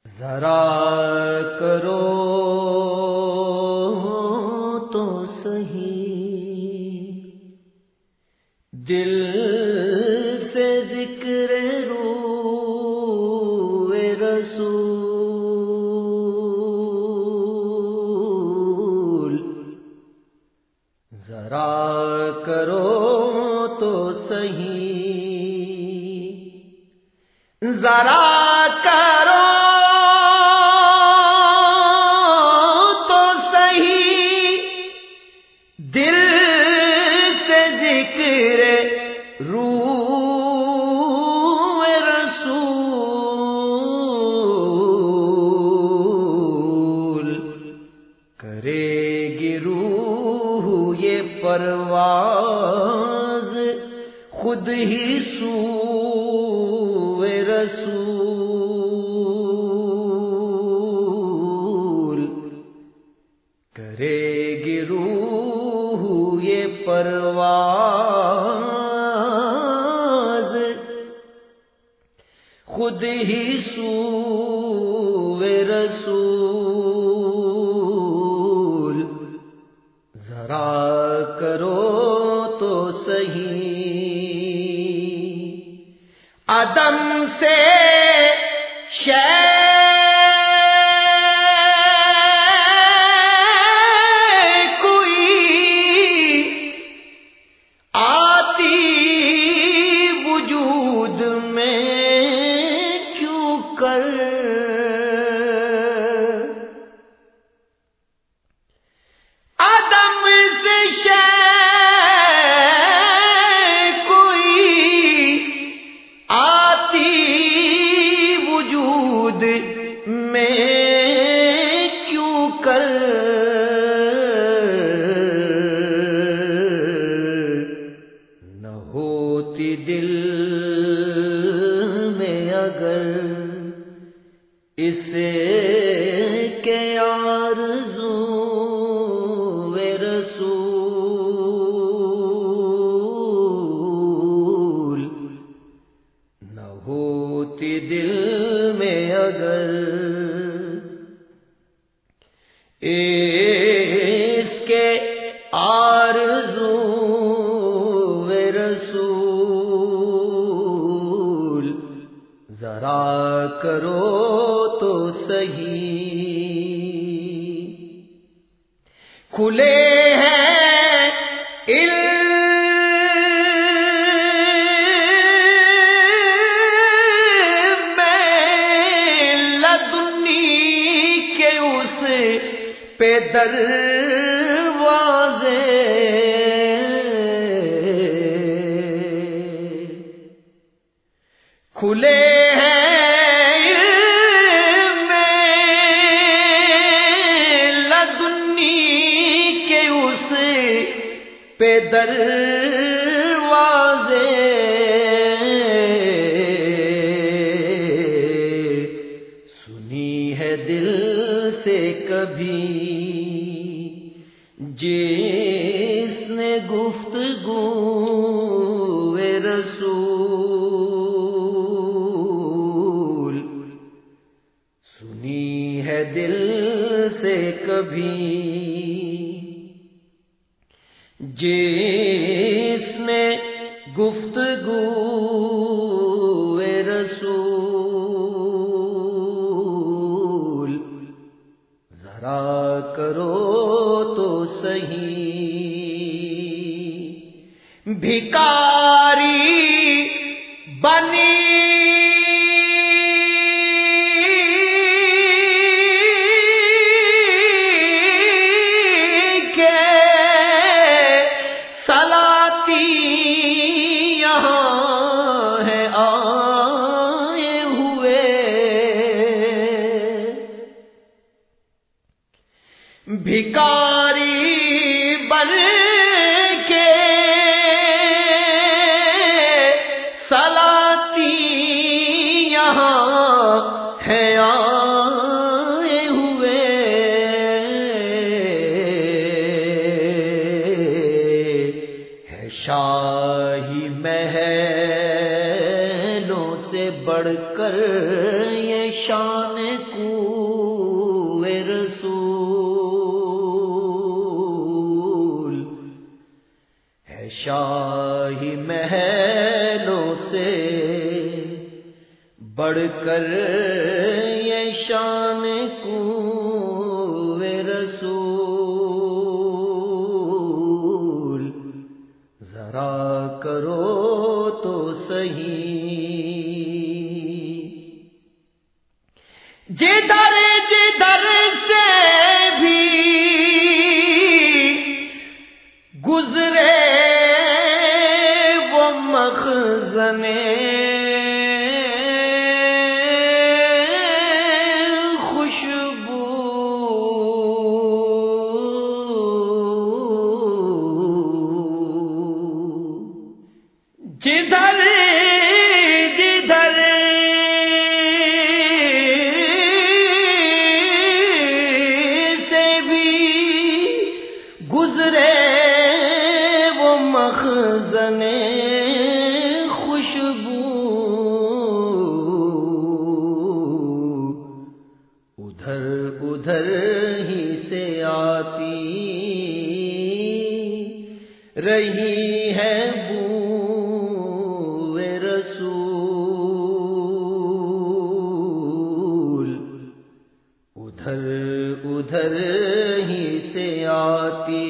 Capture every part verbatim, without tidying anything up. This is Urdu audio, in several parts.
ذرا کرو تو صحیح دل سے ذکر روح رسول، ذرا کرو تو صحیح، ذرا کرو دل سے ذکر روح رسول، کرے گی روح یہ پرواز خود ہی سوئے رسول، کرے گی روح یہ پرواز خود ہی سوئے رسول، ذرا کرو تو صحیح عدم سے شے عدم سے شے کوئی آتی وجود میں کیوں کر، نہ ہوتی دل میں اگر اسے کے آرزو رسول، نہ ہوتی دل میں اگر اس کے آرزو رسول، ذرا کرو تو صحیح کھلے ہیں علم میں لدنی کے اس پہ دروازے، کھلے ہیں پہ دروازے، سنی ہے دل سے کبھی جس نے گفتگو رسول، سنی ہے دل سے کبھی جس نے گفتگو رسول، ذرا کرو تو صحیح بھکاری بنی بھکاری بن کے سلاتی یہاں ہے آئے ہوئے، ہے شاہی محلوں سے بڑھ بڑھ کر یہ شان کوئے رسول ہے، شاہی محلوں سے بڑھ کر یہ شان کوئے رسول ذرا کرو تو صحیح، جدھر جدھر سے بھی گزرے وہ مخزن خوشبو، جدھر جدھر سے بھی گزرے وہ مخزن خوشبو، ادھر ادھر ہی سے آتی رہی ہے بو رسول، ادھر ادھر ہی سے آتی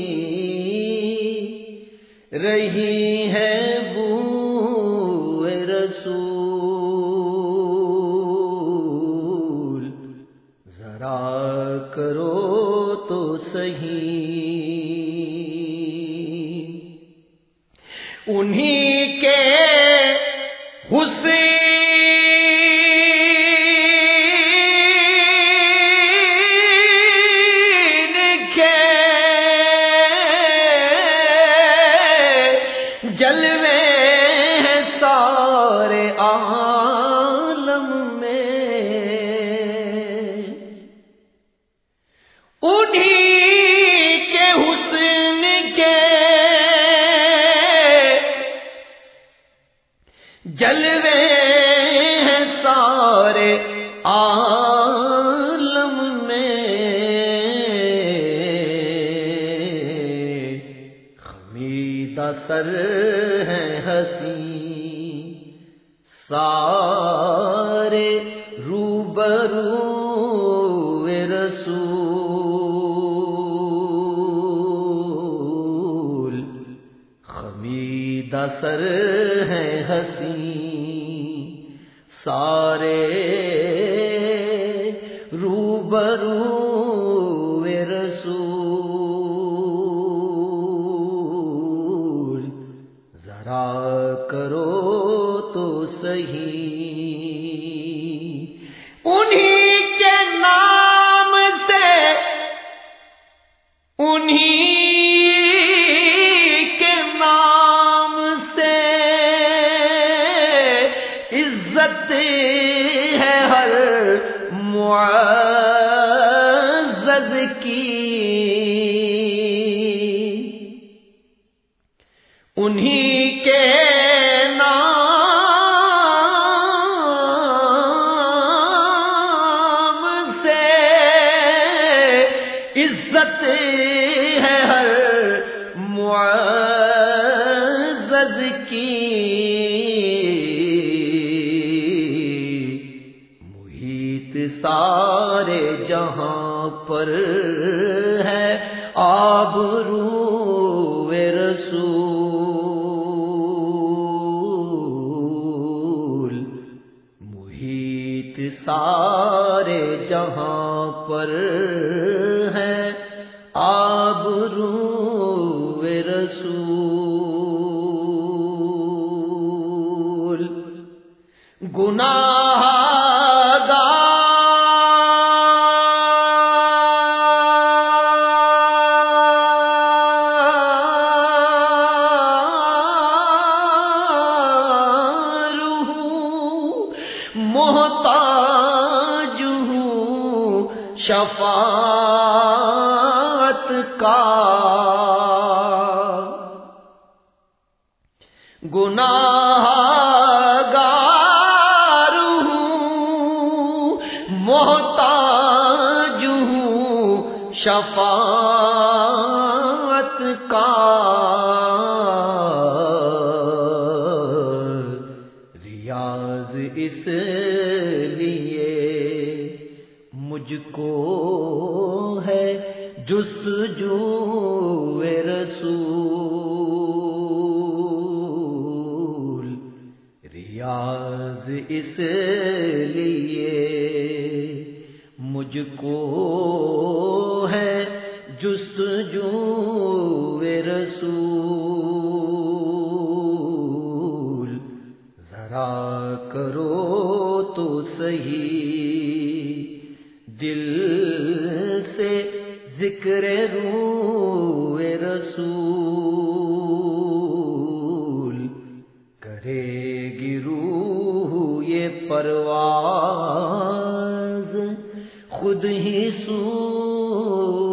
رہی ہے بو رسول ذرا کرو تو صحیح، انہی کے حسین کے جلوے ہیں سارے عالم میں، انہی کے حسن کے جلوے ہیں سارے عالم میں، خمیدہ سر ہے حسین سارے روبرو رسول، خمیدہ سر ہے حسین سارے روبرو رسول ذرا کرو تو صحیح، انہی کے نام سے انہی کے نام سے عزت ہے ہر معزز کی، انہی کے نام سے عزت ہے ہر معزز کی، محیط سارے جہاں پر ہے آبرو رسول، محیط سارے جہاں پر ہے آبرو رسول، گناہ محتاج ہوں شفاعت کا، گناہ گار شفاعت کا ریاض اس لیے مجھ کو ہے جستجو رسول، ریاض اس لیے مجھ کو ہے جستجو رسول، ذرا کرو تو صحیح دل سے ذکر روح رسول، کرے گی روح یہ پرواز خود ہی سو